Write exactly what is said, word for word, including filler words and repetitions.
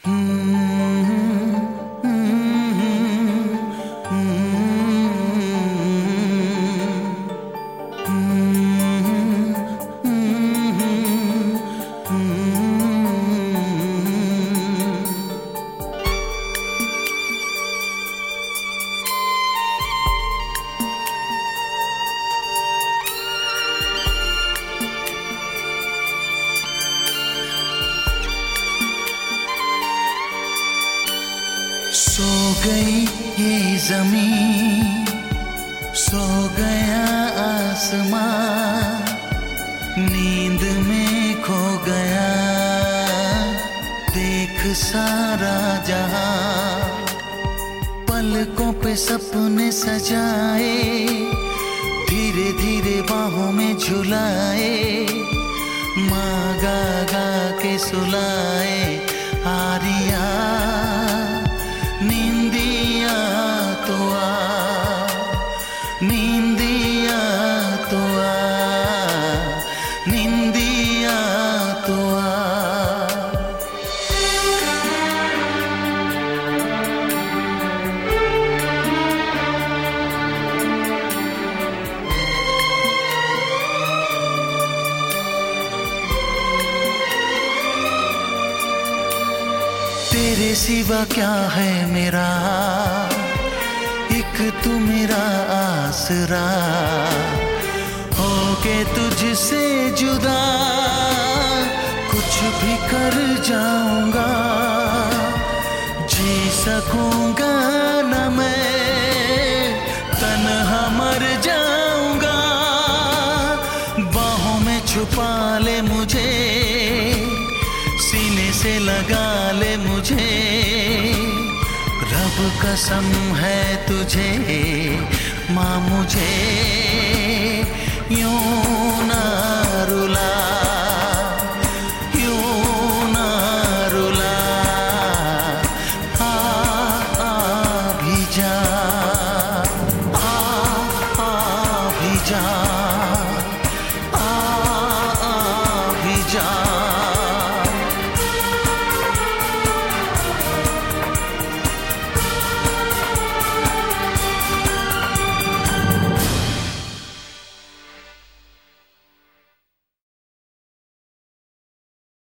सो गई ये ज़मीं, सो गया आसमां, नींद में खो गया देख सारा जहां। पलकों पे सपने सजाए, धीरे धीरे बाहों में झुलाए, माँ गा गा के सुलाए आरिया। नींदिया तो आ, नींदिया तो आ, नींदिया तो आ। तेरे सिवा क्या है मेरा, एक तू मेरा आसरा। होके तुझसे जुदा कुछ भी कर जाऊंगा, जी सकूंगा न मैं, तन्हा मर जाऊंगा। बाहों में छुपा ले मुझे, सीने से लगा ले मुझे, रब कसम है तुझे माँ, मुझे यूं ना रुला, यूं ना रुला। आ आ भी जा, आ आ भी जा।